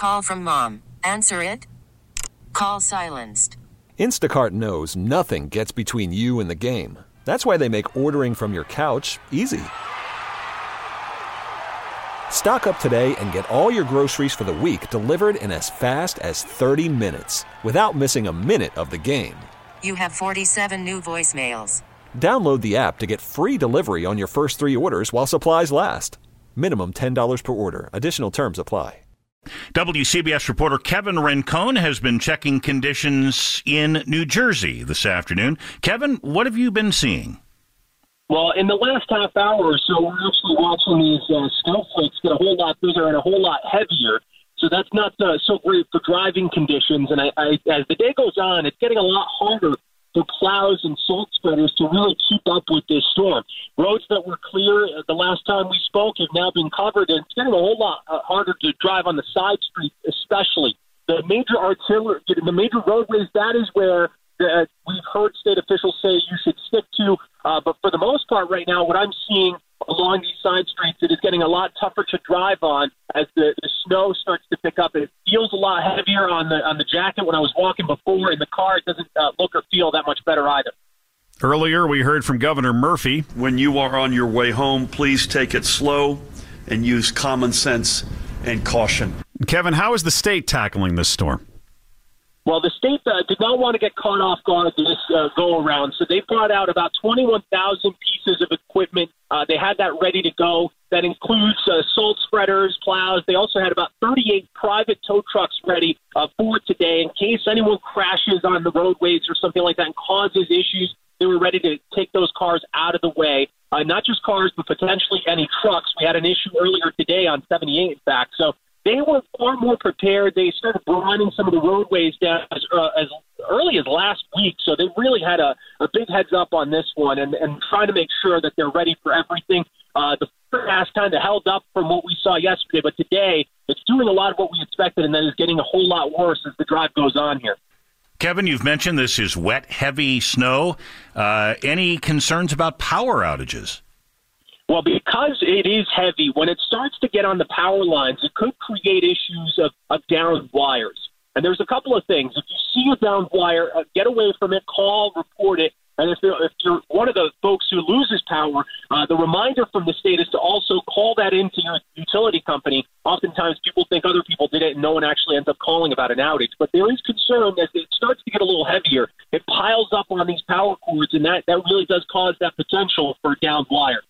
call from mom. Answer it. Call silenced. Instacart knows nothing gets between you and the game. That's why they make ordering from your couch easy. Stock up today and get all your groceries for the week delivered in as fast as 30 minutes without missing a minute of the game. You have 47 new voicemails. Download the app to get free delivery on your first 3 orders while supplies last. Minimum $10 per order. Additional terms apply. WCBS reporter Kevin Rincon has been checking conditions in New Jersey this afternoon. Kevin, what have you been seeing? Well, in the last half hour or so, we're actually watching these snowflakes get a whole lot bigger and a whole lot heavier. So that's not so great for driving conditions. And as the day goes on, it's getting a lot harder for plows and salt spreaders to really keep up with this storm. Roads that were clear the last time we spoke have now been covered, and it's getting a whole lot harder to drive on the side streets, especially. The major roadways, that is where we've heard state officials say you should stick to. But for the most part right now, what I'm seeing along these side streets, it is getting a lot tougher to drive on as the snow starts to pick up. It feels a lot heavier on the jacket when I was walking before. In the car, it doesn't look or feel that much better either. Earlier, we heard from Governor Murphy. When you are on your way home, please take it slow and use common sense and caution. Kevin, how is the state tackling this storm? Well, the state did not want to get caught off guard this go-around, so they brought out about 21,000 pieces of equipment. They had that ready to go. That includes salt spreaders, plows. They also had about 38 private tow trucks ready for today in case anyone crashes on the roadways or something like that and causes issues. They were ready to take those cars out of the way. Not just cars, but potentially any trucks. We had an issue earlier today on 78, in fact. So they were far more prepared. They started brining some of the roadways down as early as last week. So they really had a big heads up on this one and trying to make sure that they're ready for everything. The forecast kind of held up from what we saw yesterday, but today it's doing a lot of what we expected and then is getting a whole lot worse as the drive goes on here. Kevin, you've mentioned this is wet, heavy snow. Any concerns about power outages? Well, because it is heavy, when it starts to get on the power lines, it could create issues of downed wires. And there's a couple of things. If you see a downed wire, get away from it, call, report it. And if you're one of the folks who loses power, the reminder from the state is to also call that into your utility company. Oftentimes people think other people did it and no one actually ends up calling about an outage. But there is concern as it starts to get a little heavier. It piles up on these power cords, and that really does cause that potential for downed wires.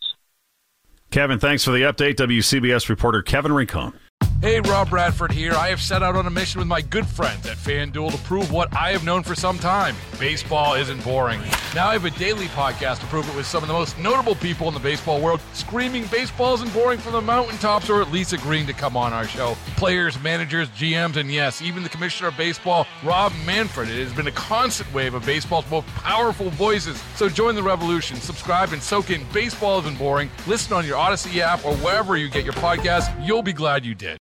Kevin, thanks for the update. WCBS reporter Kevin Rincon. Hey, Rob Bradford here. I have set out on a mission with my good friends at FanDuel to prove what I have known for some time. Baseball isn't boring. Now I have a daily podcast to prove it with some of the most notable people in the baseball world screaming baseball isn't boring from the mountaintops, or at least agreeing to come on our show. Players, managers, GMs, and yes, even the commissioner of baseball, Rob Manfred. It has been a constant wave of baseball's most powerful voices. So join the revolution. Subscribe and soak in Baseball Isn't Boring. Listen on your Odyssey app or wherever you get your podcasts. You'll be glad you did.